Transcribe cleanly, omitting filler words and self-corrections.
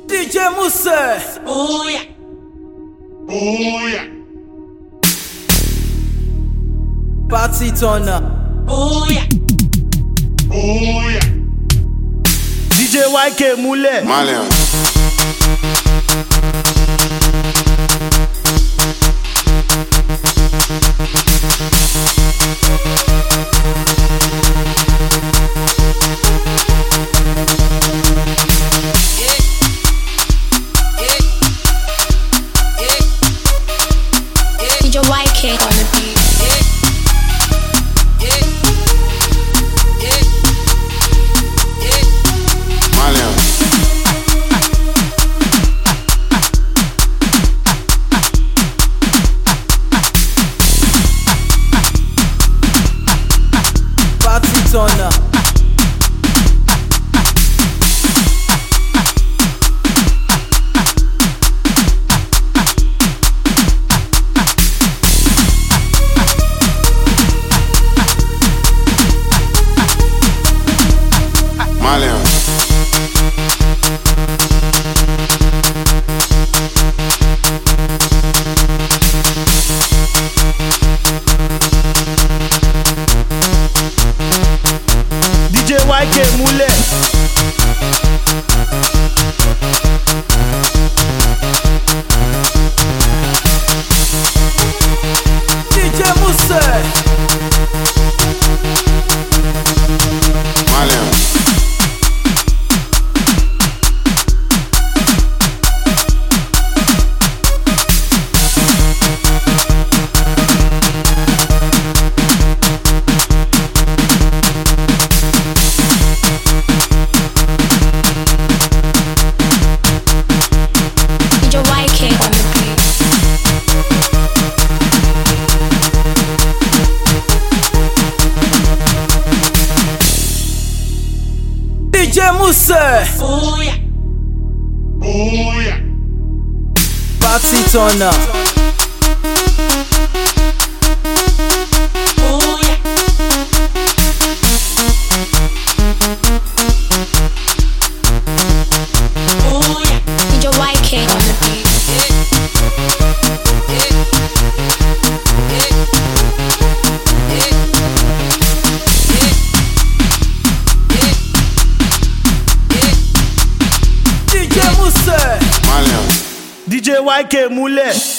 DJ Mousse. Oh yeah. Oh yeah. Party turner. Oh yeah. Oh yeah. DJ YK Moulé. Malian. DJ YK on the beat. Malian. Party turner. Malian. DJ YK Moulé. DJ Mousse. Malian. DJ YK on the beat. DJ Mousse. Oh yeah. Oh yeah. Party turner. Oh yeah. Oh yeah. DJ YK on the beat. DJ Mousse. Malian. DJ YK Moulé.